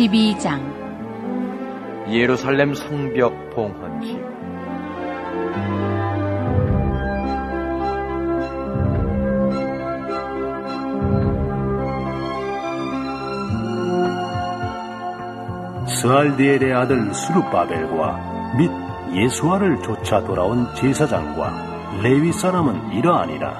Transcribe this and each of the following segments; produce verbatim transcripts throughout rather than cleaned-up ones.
십이 장 예루살렘 성벽 봉헌식. 스알디엘의 아들 스룹바벨과 및 예수아를 쫓아 돌아온 제사장과 레위 사람은 이러하니라.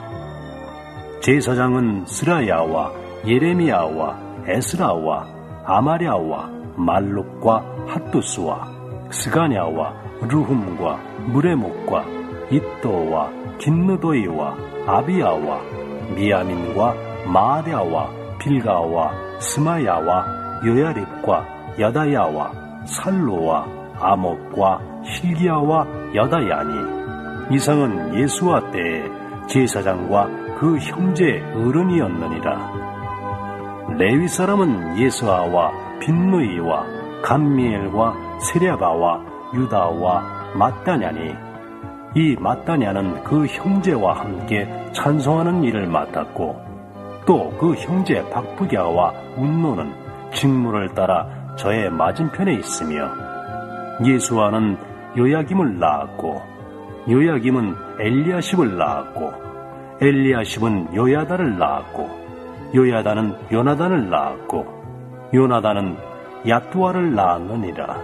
제사장은 스라야와 예레미야와 에스라와 아마랴와 말룩과 핫두스와 스가냐와 르훔과 무레목과 이또와 긴느도이와 아비야와 미야민과 마아랴와 빌가와 스마야와 요야립과 여다야와 살로와 아목과 실기야와 여다야니, 이상은 예수와 때에 제사장과 그 형제의 어른이었느니라. 레위 사람은 예수아와 빈누이와 감미엘과 세랴바와 유다와 마따냐니, 이 마따냐는 그 형제와 함께 찬송하는 일을 맡았고, 또 그 형제 박부갸와 운노는 직무를 따라 저의 맞은편에 있으며, 예수아는 요야김을 낳았고, 요야김은 엘리야십을 낳았고, 엘리야십은 요야다를 낳았고, 요야다는 요나단을 낳았고, 요나단은 야뚜아를 낳았느니라.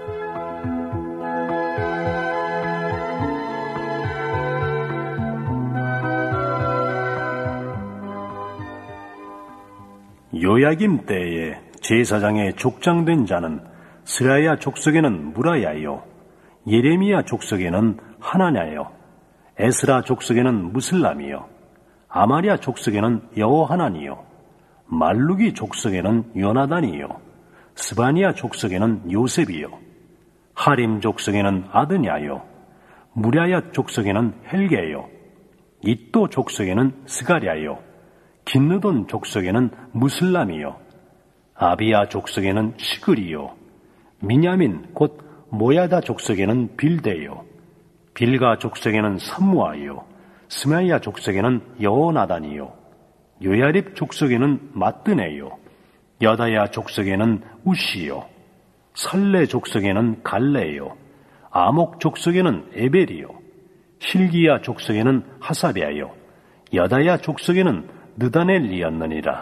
요야김 때에 제사장의 족장된 자는 스라야 족속에는 무라야요, 예레미야 족속에는 하나냐요, 에스라 족속에는 무슬람이요, 아마랴 족속에는 여호하나니요, 말루기 족속에는 요나단이요, 스바니아 족속에는 요셉이요, 하림 족속에는 아드냐요, 무랴야 족속에는 헬게요, 이또 족속에는 스가랴요, 긴느돈 족속에는 무슬람이요, 아비야 족속에는 시글이요, 미냐민 곧 모야다 족속에는 빌데요, 빌가 족속에는 삼무아요, 스마야 족속에는 여호나단이요, 요야립 족속에는 마뜨네요, 여다야 족속에는 우시요, 살레 족속에는 갈레요, 아목 족속에는 에벨이요, 실기야 족속에는 하사랴요, 여다야 족속에는 느다넬이었느니라.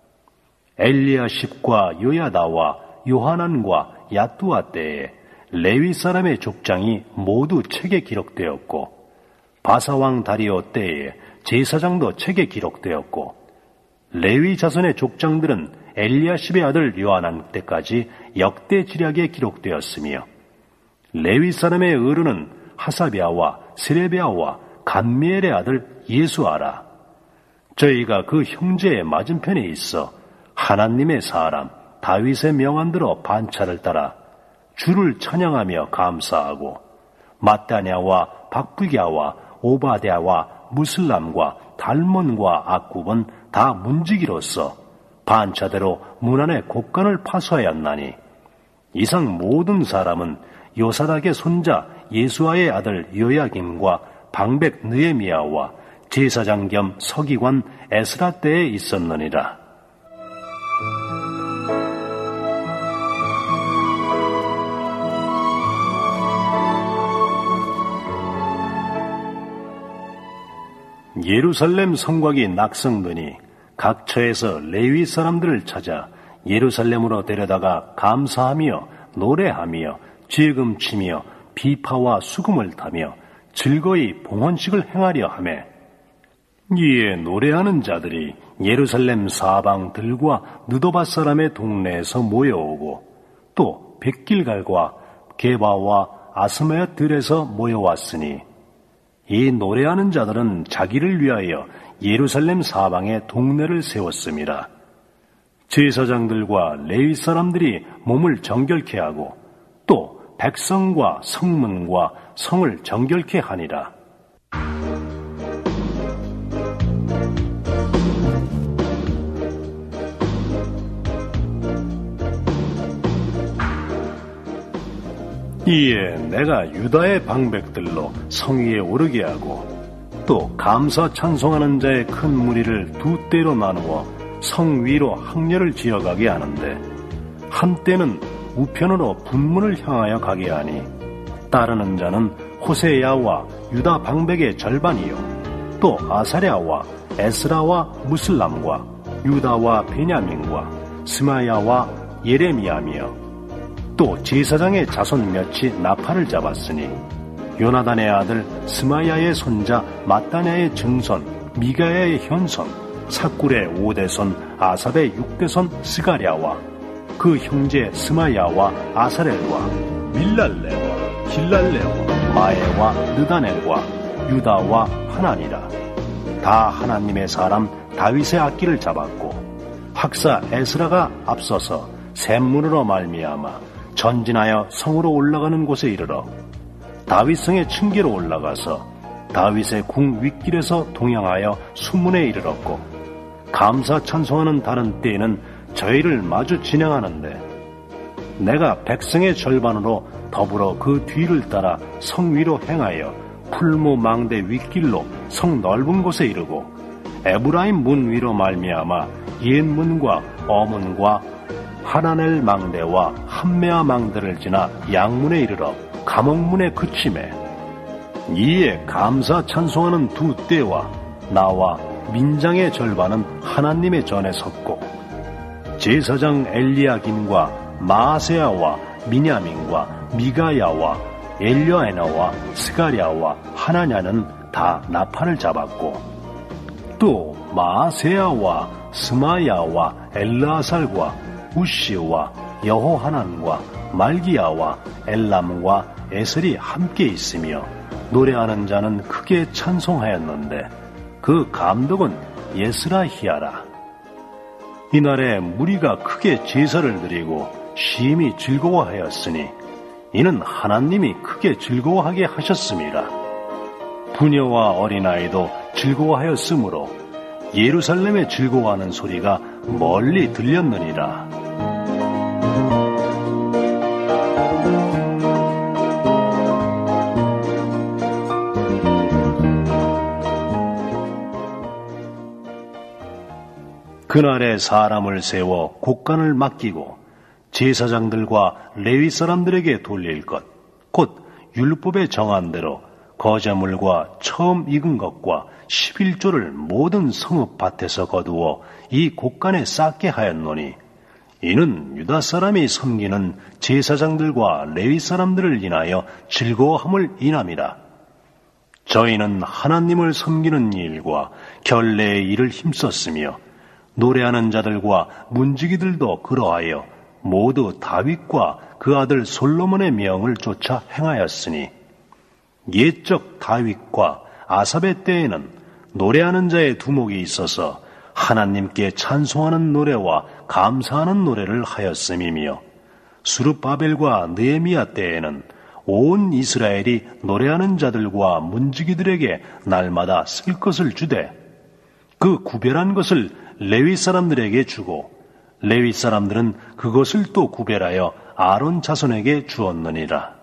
엘리야십과 요야다와 요하난과 야뚜아 때에 레위 사람의 족장이 모두 책에 기록되었고, 바사왕 다리오 때에 제사장도 책에 기록되었고, 레위 자손의 족장들은 엘리야십의 아들 요하난 때까지 역대 지략에 기록되었으며, 레위 사람의 어른은 하사랴와 세레비야와 감미엘의 아들 예수아라. 저희가 그 형제의 맞은편에 있어 하나님의 사람 다윗의 명안대로 반차를 따라 주를 찬양하며 감사하고, 마따냐와 박부갸와 오바댜와 무슬람과 달몬과 악굽은 다 문지기로서 반차대로 문 안의 곡간을 파수하였나니, 이상 모든 사람은 요사닥의 손자 예수아의 아들 요야김과 방백 느헤미야와 제사장 겸 서기관 에스라 때에 있었느니라. 예루살렘 성곽이 낙성되니 각 처에서 레위 사람들을 찾아 예루살렘으로 데려다가 감사하며 노래하며 재금치며 비파와 수금을 타며 즐거이 봉헌식을 행하려 하매, 이에 노래하는 자들이 예루살렘 사방들과 느도바 사람의 동네에서 모여오고, 또 백길갈과 게바와 아스메아 들에서 모여왔으니, 이 노래하는 자들은 자기를 위하여 예루살렘 사방에 동네를 세웠음이라. 제사장들과 레위 사람들이 몸을 정결케 하고, 또 백성과 성문과 성을 정결케 하니라. 이에 내가 유다의 방백들로 성 위에 오르게 하고, 또 감사 찬송하는 자의 큰 무리를 두 떼로 나누어 성 위로 항렬을 지어가게 하는데, 한때는 우편으로 분문을 향하여 가게 하니 따르는 자는 호세야와 유다 방백의 절반이요 또 아사랴와 에스라와 무슬람과 유다와 베냐민과 스마야와 예레미야며 또 제사장의 자손 몇이 나팔을 잡았으니 요나단의 아들 스마야의 손자 마따냐의 증손 미가야의 현손 사꿀의 오대손 아삽의 육대손 스가랴와 그 형제 스마야와 아사렐과 밀랄레와 길랄레와 마에와 느다넬과 유다와 하나니라. 다 하나님의 사람 다윗의 악기를 잡았고 학사 에스라가 앞서서 샘문으로 말미암아 전진하여 성으로 올라가는 곳에 이르러 다윗성의 층계로 올라가서 다윗의 궁 윗길에서 동향하여 수문에 이르렀고 감사 찬송하는 다른 때에는 저희를 마주 진행하는데 내가 백성의 절반으로 더불어 그 뒤를 따라 성 위로 행하여 풀무 망대 윗길로 성 넓은 곳에 이르고 에브라임 문 위로 말미암아 옛문과 어문과 하나넬 망대와 함메아 망대를 지나 양문에 이르러 감옥문에 그치매 이에 감사 찬송하는 두 떼와 나와 민장의 절반은 하나님의 전에 섰고 제사장 엘리야김과 마아세야와 미냐민과 미가야와 엘려에나와 스가랴와 하나냐는 다 나팔을 잡았고 또 마아세야와 스마야와 엘라살과 우시와 여호하난과 말기야와 엘람과 에셀이 함께 있으며 노래하는 자는 크게 찬송하였는데 그 감독은 예스라히야라. 이날에 무리가 크게 제사를 드리고 심히 즐거워하였으니 이는 하나님이 크게 즐거워하게 하셨음이라. 부녀와 어린아이도 즐거워하였으므로 예루살렘에 즐거워하는 소리가 멀리 들렸느니라. 그날에 사람을 세워 곡간을 맡기고 제사장들과 레위 사람들에게 돌릴 것, 곧 율법에 정한 대로 거제물과 처음 익은 것과 십일조를 모든 성읍 밭에서 거두어 이 곡간에 쌓게 하였노니 이는 유다 사람이 섬기는 제사장들과 레위 사람들을 인하여 즐거워함을 인함이라. 저희는 하나님을 섬기는 일과 결례의 일을 힘썼으며 노래하는 자들과 문지기들도 그러하여 모두 다윗과 그 아들 솔로몬의 명을 쫓아 행하였으니 옛적 다윗과 아삽의 때에는 노래하는 자의 두목이 있어서 하나님께 찬송하는 노래와 감사하는 노래를 하였음이며 수르바벨과 느헤미야 때에는 온 이스라엘이 노래하는 자들과 문지기들에게 날마다 쓸 것을 주되 그 구별한 것을 레위 사람들에게 주고 레위 사람들은 그것을 또 구별하여 아론 자손에게 주었느니라.